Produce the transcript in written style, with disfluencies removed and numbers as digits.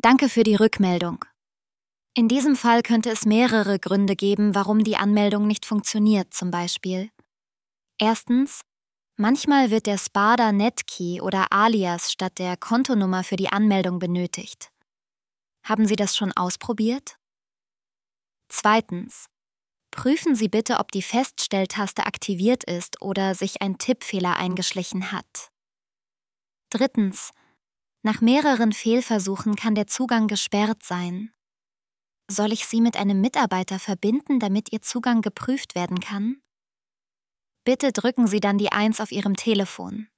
Danke für die Rückmeldung. In diesem Fall könnte es mehrere Gründe geben, warum die Anmeldung nicht funktioniert, zum Beispiel. Erstens, manchmal wird der Sparda Netkey oder Alias statt der Kontonummer für die Anmeldung benötigt. Haben Sie das schon ausprobiert? Zweitens, prüfen Sie bitte, ob die Feststelltaste aktiviert ist oder sich ein Tippfehler eingeschlichen hat. Drittens, nach mehreren Fehlversuchen kann der Zugang gesperrt sein. Soll ich Sie mit einem Mitarbeiter verbinden, damit Ihr Zugang geprüft werden kann? Bitte drücken Sie dann die 1 auf Ihrem Telefon.